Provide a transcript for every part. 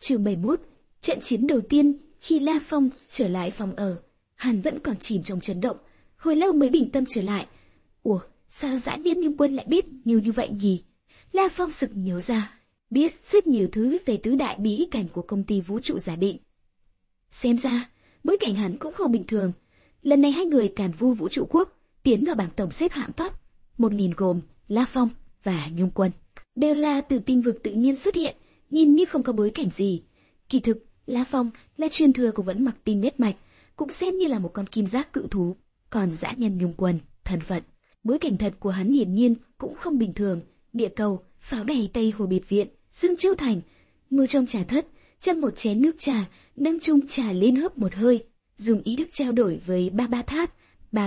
Chương 71. Trận chiến đầu tiên. Khi La Phong trở lại phòng ở, hắn vẫn còn chìm trong chấn động, hồi lâu mới bình tâm trở lại. Ủa, sao Dã Niên Nhung Quân lại biết nhiều như vậy nhỉ? La Phong sực nhớ ra, biết rất nhiều thứ về tứ đại bí cảnh của công ty vũ trụ giả định. Xem ra, bối cảnh hắn cũng không bình thường. Lần này hai người Càn Vu Vũ Trụ Quốc tiến vào bảng tổng xếp hạng top 1000 gồm La Phong và Nhung Quân. Đều là từ tinh vực tự nhiên xuất hiện, nhìn như không có bối cảnh gì. Kỳ thực, La Phong là truyền thừa của Vẫn Mặc Tinh Nhất Mạch, cũng xem như là một con kim giác cự thú. Còn dã nhân Nhung Quân, thân phận, bối cảnh thật của hắn hiển nhiên cũng không bình thường. Địa cầu, pháo đài Tây Hồ Biệt Viện, Dương Châu Thành, ngồi trong trà thất, châm một chén nước trà, nâng chung trà lên hớp một hơi, dùng ý thức trao đổi với Ba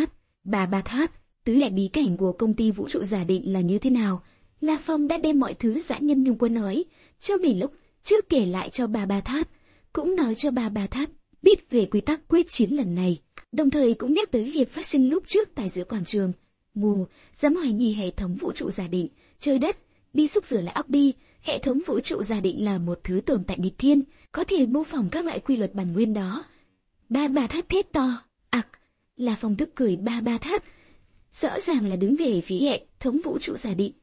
Ba Tháp, tứ đại bí cảnh của công ty vũ trụ giả định là như thế nào. La Phong đã đem mọi thứ dã nhân Nhung Quân nói cho mình lúc trước kể lại cho Ba Tháp, cũng nói cho Ba Tháp biết về quy tắc quyết chiến lần này, đồng thời cũng nhắc tới việc phát sinh lúc trước tại giữa quảng trường. Mù, dám hoài nghi hệ thống vũ trụ giả định, trời đất, đi xúc rửa lại óc đi. Hệ thống vũ trụ giả định là một thứ tồn tại nghịch thiên, có thể mô phỏng các loại quy luật bản nguyên đó. Ba Tháp thét to, La Phong tức cười. Ba Tháp rõ ràng là đứng về phía hệ thống vũ trụ giả định.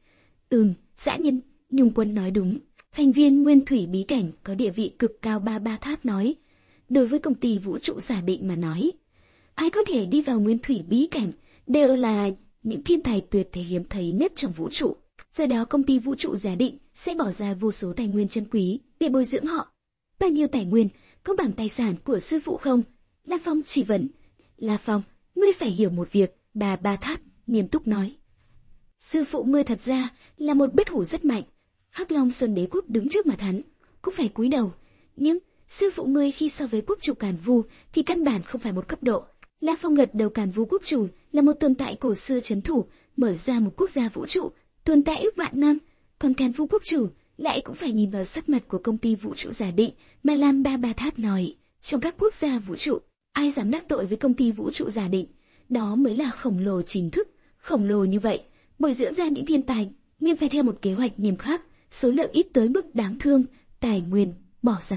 Dã nhân Nhung Quân nói đúng, thành viên nguyên thủy bí cảnh có địa vị cực cao. Ba Tháp nói, đối với công ty vũ trụ giả định mà nói, ai có thể đi vào nguyên thủy bí cảnh đều là những thiên tài tuyệt thế hiếm thấy nhất trong vũ trụ. Do đó công ty vũ trụ giả định sẽ bỏ ra vô số tài nguyên chân quý để bồi dưỡng họ. Bao nhiêu tài nguyên, có bằng tài sản của sư phụ không? La Phong chỉ vấn. La Phong, ngươi phải hiểu một việc, Ba Tháp nghiêm túc nói. Sư phụ ngươi thật ra là một bất hủ rất mạnh. Hắc Long Sơn Đế Quốc đứng trước mặt hắn cũng phải cúi đầu, nhưng sư phụ ngươi khi so với quốc chủ Càn Vu thì căn bản không phải một cấp độ. La Phong gật đầu. Càn Vu quốc chủ là một tồn tại cổ xưa trấn thủ, mở ra một quốc gia vũ trụ tồn tại ước vạn năm, còn Càn Vu quốc chủ lại cũng phải nhìn vào sắc mặt của công ty vũ trụ giả định mà làm. Ba Tháp nói, trong các quốc gia vũ trụ, ai dám đắc tội với công ty vũ trụ giả định, đó mới là khổng lồ chính thức. Khổng lồ như vậy, bồi dưỡng ra những thiên tài nhưng phải theo một kế hoạch nghiêm khắc, số lượng ít tới mức đáng thương, tài nguyên bỏ ra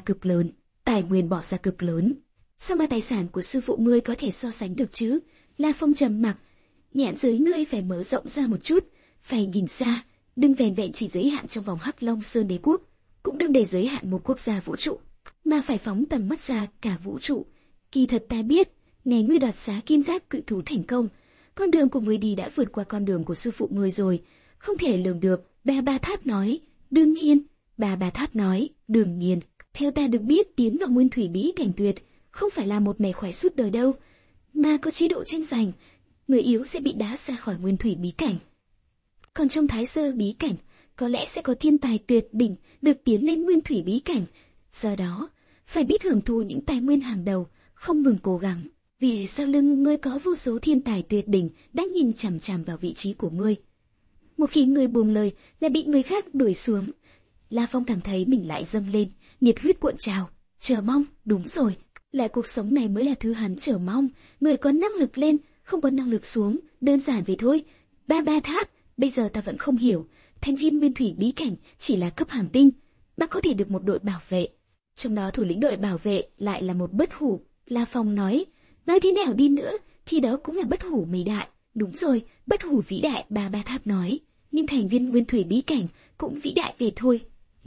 cực lớn. Sao mà tài sản của sư phụ ngươi có thể so sánh được chứ? La Phong trầm mặc, nhãn giới ngươi phải mở rộng ra một chút, phải nhìn xa, đừng vẻn vẹn chỉ giới hạn trong vòng Hắc Long Sơn Đế Quốc, cũng đừng để giới hạn một quốc gia vũ trụ, mà phải phóng tầm mắt ra cả vũ trụ. Kỳ thật ta biết, ngày ngươi đoạt xá kim giác cự thú thành công, con đường của ngươi đi đã vượt qua con đường của sư phụ ngươi rồi, không thể lường được. Ba Tháp nói, đương nhiên. Ba Tháp nói, đương nhiên. Theo ta được biết, tiến vào nguyên thủy bí cảnh tuyệt không phải là một mẻ khỏe suốt đời đâu, mà có chế độ tranh giành, người yếu sẽ bị đá ra khỏi nguyên thủy bí cảnh. Còn trong Thái Sơ bí cảnh, có lẽ sẽ có thiên tài tuyệt đỉnh được tiến lên nguyên thủy bí cảnh. Do đó, phải biết hưởng thụ những tài nguyên hàng đầu, không ngừng cố gắng. Vì sau lưng ngươi có vô số thiên tài tuyệt đỉnh đang nhìn chằm chằm vào vị trí của ngươi. Một khi ngươi buông lời là bị người khác đuổi xuống. La Phong cảm thấy mình lại dâng lên, nhiệt huyết cuộn trào, chờ mong. Đúng rồi, lại cuộc sống này mới là thứ hắn chờ mong. Người có năng lực lên, không có năng lực xuống, đơn giản vậy thôi. Ba Tháp, bây giờ ta vẫn không hiểu, thành viên nguyên thủy bí cảnh chỉ là cấp hành tinh, bác có thể được một đội bảo vệ, trong đó thủ lĩnh đội bảo vệ lại là một bất hủ. La Phong nói thế nào đi nữa thì đó cũng là bất hủ mỹ đại. Đúng rồi, bất hủ vĩ đại. Ba Tháp nói, nhưng thành viên nguyên thủy bí cảnh cũng vĩ đại về thôi.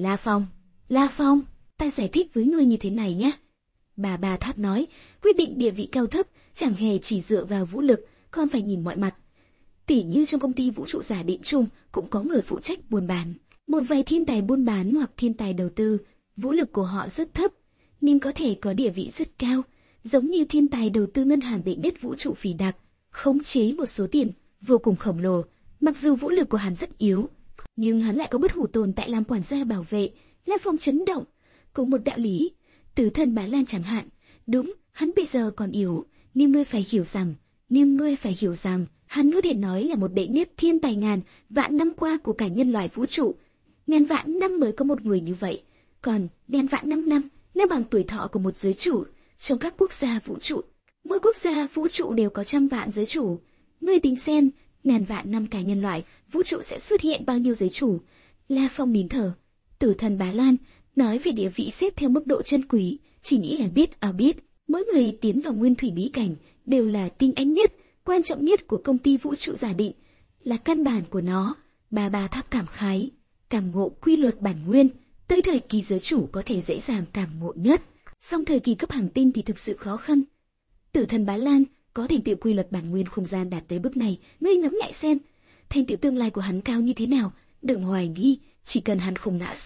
La Phong, ta giải thích với ngươi như thế này nhé. Ba Tháp nói, quyết định địa vị cao thấp chẳng hề chỉ dựa vào vũ lực, còn phải nhìn mọi mặt. Tỉ như trong công ty vũ trụ giả định chung cũng có người phụ trách buôn bán, một vài thiên tài buôn bán hoặc thiên tài đầu tư, vũ lực của họ rất thấp nhưng có thể có địa vị rất cao, giống như thiên tài đầu tư ngân hàng đệ nhất vũ trụ Phỉ Đặc, khống chế một số tiền vô cùng khổng lồ. Mặc dù vũ lực của hắn rất yếu, nhưng hắn lại có bất hủ tồn tại làm quản gia bảo vệ. La Phong chấn động. Cũng một đạo lý, Tứ Thần Bá Lan chẳng hạn, đúng, hắn bây giờ còn yếu, nhưng ngươi phải hiểu rằng, hắn có thể nói là một đệ nhất thiên tài ngàn vạn năm qua của cả nhân loại vũ trụ. Ngàn vạn năm mới có một người như vậy, còn ngàn vạn năm là bằng tuổi thọ của một giới chủ. Trong các quốc gia vũ trụ, mỗi quốc gia vũ trụ đều có trăm vạn giới chủ. Ngươi tính xem, ngàn vạn năm cả nhân loại vũ trụ sẽ xuất hiện bao nhiêu giới chủ? La Phong nín thở. Tử Thần Bá Lan, Nói về địa vị xếp theo mức độ chân quý, chỉ nghĩ là biết. Mỗi người tiến vào nguyên thủy bí cảnh đều là tinh anh nhất, quan trọng nhất của công ty vũ trụ giả định, là căn bản của nó. Ba Tháp cảm khái, cảm ngộ quy luật bản nguyên, tới thời kỳ giới chủ có thể dễ dàng cảm ngộ nhất, song thời kỳ cấp hành tinh thì thực sự khó khăn. Tử thần Bá Lan có thành tựu quy luật bản nguyên không gian đạt tới bước này, ngươi ngẫm lại xem, thành tựu tương lai của hắn cao như thế nào. Đừng hoài nghi, chỉ cần hắn không ngã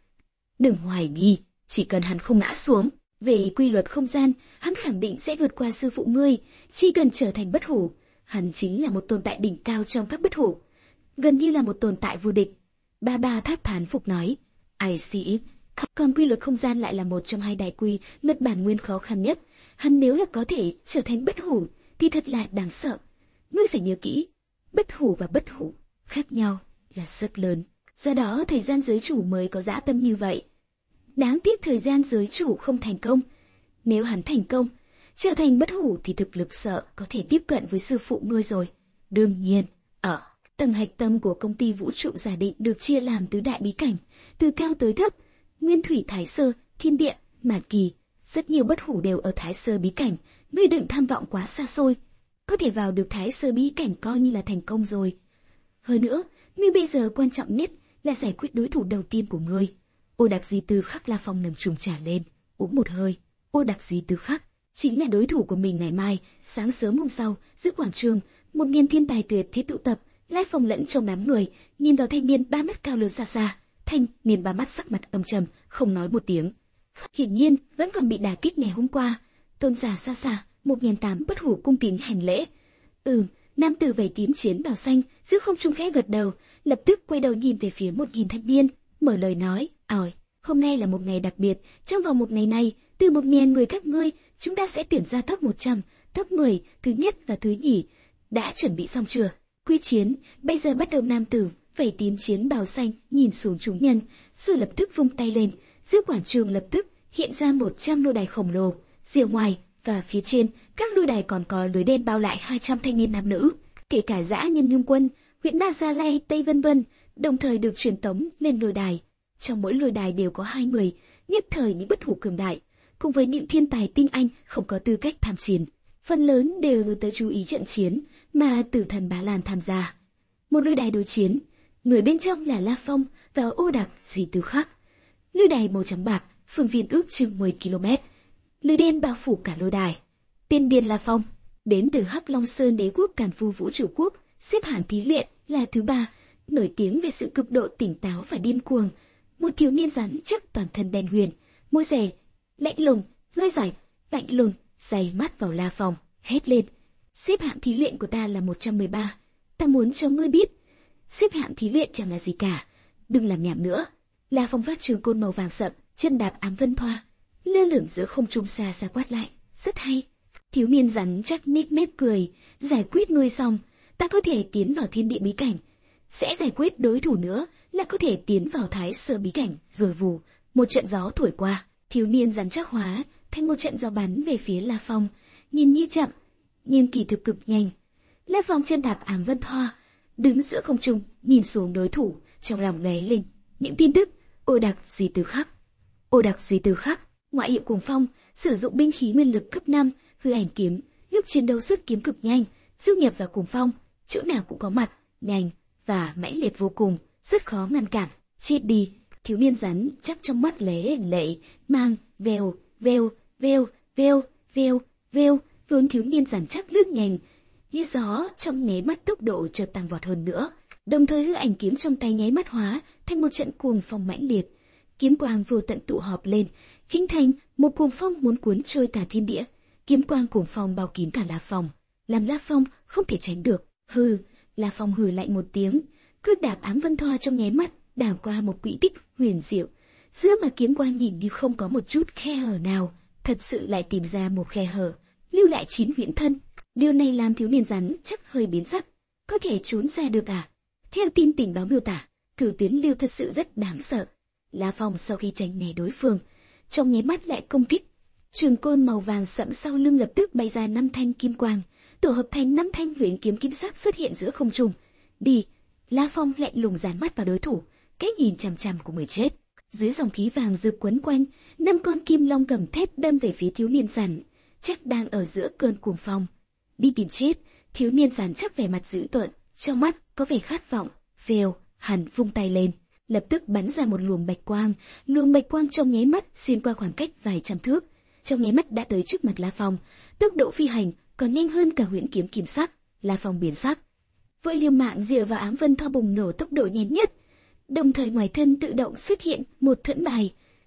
xuống. Về quy luật không gian, hắn khẳng định sẽ vượt qua sư phụ ngươi, chỉ cần trở thành bất hủ. Hắn chính là một tồn tại đỉnh cao trong các bất hủ, gần như là một tồn tại vô địch. Ba Tháp thán phục nói, I see it. Còn quy luật không gian lại là một trong hai đại quy luật bản nguyên khó khăn nhất. Hắn nếu là có thể trở thành bất hủ thì thật là đáng sợ. Ngươi phải nhớ kỹ, bất hủ và bất hủ khác nhau là rất lớn. Do đó thời gian giới chủ mới có dã tâm như vậy. Đáng tiếc thời gian giới chủ không thành công. Nếu hắn thành công, trở thành bất hủ thì thực lực sợ có thể tiếp cận với sư phụ ngươi rồi. Đương nhiên, ở tầng hạch tâm của công ty vũ trụ giả định được chia làm tứ đại bí cảnh, từ cao tới thấp, nguyên thủy, thái sơ, thiên địa, mạt kỳ. Rất nhiều bất hủ đều ở thái sơ bí cảnh, ngươi đừng tham vọng quá xa xôi. Có thể vào được thái sơ bí cảnh coi như là thành công rồi. Hơn nữa, ngươi bây giờ quan trọng nhất là giải quyết đối thủ đầu tiên của ngươi. Ô Đặc Di Tư Khắc. La Phong nâng chung trà lên, uống một hơi. Ô Đặc Di Tư Khắc chính là đối thủ của mình ngày mai. Sáng sớm hôm sau, giữa quảng trường, 1000 thiên tài tuyệt thế tụ tập. La Phong lẫn trong đám người, nhìn vào thanh niên ba mắt cao lớn xa xa. Thanh niên ba mắt sắc mặt âm trầm, không nói một tiếng. Hiển nhiên vẫn còn bị đả kích ngày hôm qua. Tôn giả xa xa, 1008 bất hủ cung kính hành lễ. Nam tử vảy tím chiến bào xanh giữa không trung khẽ gật đầu, lập tức quay đầu nhìn về phía 1000 thanh niên, mở lời nói, hôm nay là một ngày đặc biệt, trong vòng một ngày này, từ 1000 người các ngươi, chúng ta sẽ tuyển ra top 100, top 10, thứ nhất và thứ nhì. Đã chuẩn bị xong chưa? Quy chiến, bây giờ bắt đầu. Nam tử vảy tím chiến bào xanh nhìn xuống chúng nhân, rồi lập tức vung tay lên, giữa quảng trường lập tức hiện ra 100 lôi đài khổng lồ, rìa ngoài và phía trên các lôi đài còn có lưới đen bao lại 200 thanh niên nam nữ, kể cả dã nhân Nhung Quân, huyện Ma Gia Lai, Tây vân vân, đồng thời được truyền tống lên lôi đài. Trong mỗi lôi đài đều có 2 người, nhất thời những bất hủ cường đại, cùng với những thiên tài tinh anh không có tư cách tham chiến. Phần lớn đều hướng tới chú ý trận chiến mà Tử thần Bá Lan tham gia. Một lôi đài đối chiến, người bên trong là La Phong và Ô Đặc Di Tư Khắc. Lôi đài màu trắng bạc, phương viên ước chừng 10 km. Lưới đen bao phủ cả lôi đài. Tiên điên La Phong, đến từ Hắc Long Sơn Đế quốc Càn Phu Vũ Trụ Quốc, xếp hạng thí luyện là thứ 3, nổi tiếng về sự cực độ tỉnh táo và điên cuồng. Một thiếu niên rắn chắc toàn thân đen huyền, môi dày, lạnh lùng, rơi rải, lạnh lùng, dày mắt vào La Phong, hét lên: xếp hạng thí luyện của ta là 113. Ta muốn cho ngươi biết, xếp hạng thí luyện chẳng là gì cả. Đừng làm nhảm nữa. La Phong vác trường côn màu vàng sậm, chân đạp ám vân thoa, lơ lửng giữa không trung xa xa quát lại: rất hay. Thiếu niên rắn chắc nhếch mép cười: giải quyết ngươi xong, ta có thể tiến vào thiên địa bí cảnh, sẽ giải quyết đối thủ nữa là có thể tiến vào thái sơ bí cảnh. Rồi vù, một trận gió thổi qua, thiếu niên rắn chắc hóa thành một trận gió bắn về phía La Phong, nhìn như chậm, nhưng kỳ thực cực nhanh. La Phong chân đạp ám vân thoa, đứng giữa không trung, nhìn xuống đối thủ, trong lòng lóe lên những tin tức. Ô Đặc Di Tư Khắc. Ô Đặc Di Tư Khắc, ngoại hiệu Cuồng Phong, sử dụng binh khí nguyên lực cấp 5, hư ảnh kiếm, lúc chiến đấu xuất kiếm cực nhanh, du nhập vào Cuồng Phong, chỗ nào cũng có mặt, nhanh và mãnh liệt vô cùng, rất khó ngăn cản. Chết đi. Thiếu niên rắn chắc trong mắt lóe lệ mang veo veo veo veo veo veo, vốn thiếu niên rắn chắc lướt nhanh như gió, trong nháy mắt tốc độ chợt tăng vọt hơn nữa, đồng thời hư ảnh kiếm trong tay nháy mắt hóa thành một trận cuồng phong mãnh liệt, kiếm quang vô tận tụ họp lên, hình thành một cuồng phong muốn cuốn trôi cả thiên địa. Kiếm quang cuồng phong bao kín cả La Phong, làm La Phong không thể tránh được. Hừ, La Phong hừ lạnh một tiếng, cước đạp ám vân thoa trong nháy mắt đảo qua một quỹ tích huyền diệu, giữa mà kiếm quang nhìn như không có một chút khe hở nào, thật sự lại tìm ra một khe hở, lưu lại 9 huyễn thân. Điều này làm thiếu niên rắn chắc hơi biến sắc. Có thể trốn ra được à? Theo tin tình báo miêu tả, cửu tuyến lưu thật sự rất đáng sợ. La Phong sau khi tránh né đối phương, trong nháy mắt lại công kích. Trường côn màu vàng sẫm sau lưng lập tức bay ra 5 thanh kim quang, tổ hợp thành 5 thanh huyền kiếm kim sắc xuất hiện giữa không trung. Đi! La Phong lạnh lùng dán mắt vào đối thủ, cái nhìn chằm chằm của người chết. Dưới dòng khí vàng rực quấn quanh, 5 con kim long gầm thép đâm về phía thiếu niên Giản, chắc đang ở giữa cơn cuồng phong. Đi tìm chết, thiếu niên Giản chắc vẻ mặt dữ tợn, trong mắt có vẻ khát vọng. Vèo, hắn vung tay lên, lập tức bắn ra một luồng bạch quang trong nháy mắt xuyên qua khoảng cách vài trăm thước, trong nháy mắt đã tới trước mặt La Phong. Tốc độ phi hành còn nhanh hơn cả huyễn kiếm kim sắc. La Phong biến sắc, vội liều mạng dựa vào ám vân thao bùng nổ tốc độ nhanh nhất, đồng thời ngoài thân tự động xuất hiện một thuẫn bài,